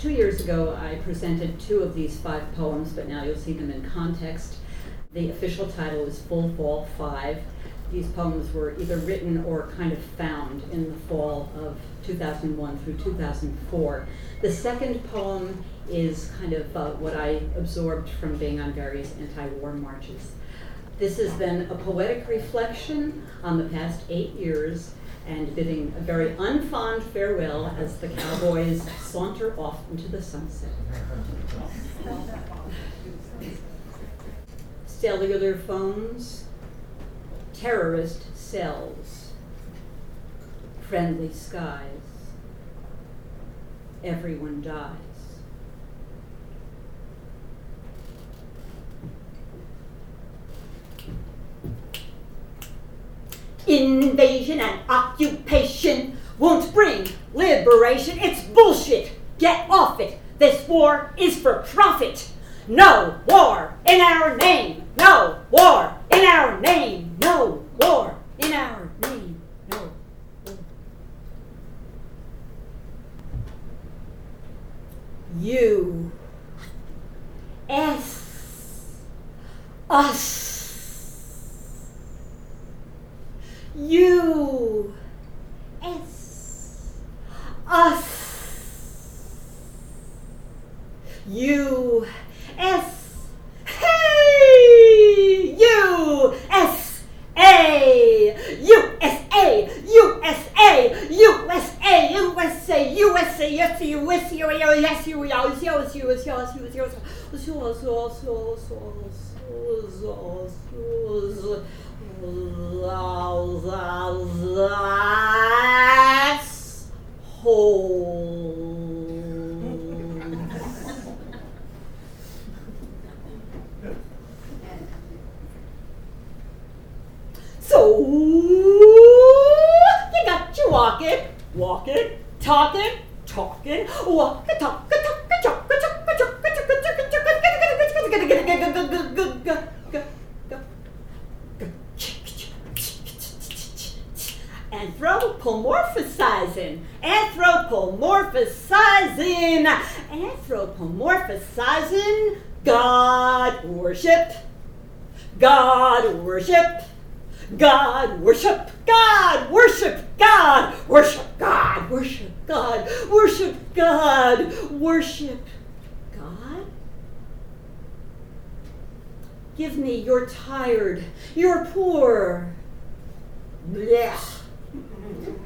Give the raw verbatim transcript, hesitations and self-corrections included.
two years ago, I presented two of these five poems, but now you'll see them in context. The official title is Full Fall Five. These poems were either written or kind of found in the fall of two thousand one through two thousand four. The second poem is kind of uh, what I absorbed from being on various anti-war marches. This is then a poetic reflection on the past eight years and bidding a very unfond farewell as the cowboys saunter off into the sunset. Cellular phones, terrorist cells, friendly skies, everyone dies. Invasion and occupation won't bring liberation. It's bullshit. Get off it. This war is for profit. No war in our name. No war in our name. No war in our name. No war. You. S. Us. You, S, us, you, S, hey, U, S, A, U, S, A, U, S, A, U, S, A, U, S, A, U, S, A, yes, you, yes, you, yes, you, yes, you, yes, you, yes, you, yes, you, yes, you, That's whole. So you got you walking, walking, talking, talking, walking, talking, talking, talking, Anthropomorphizing, anthropomorphizing, anthropomorphizing, God worship, God worship, God worship, God worship, God worship, God worship, God worship, God worship, God. Give me your tired, your poor, blech.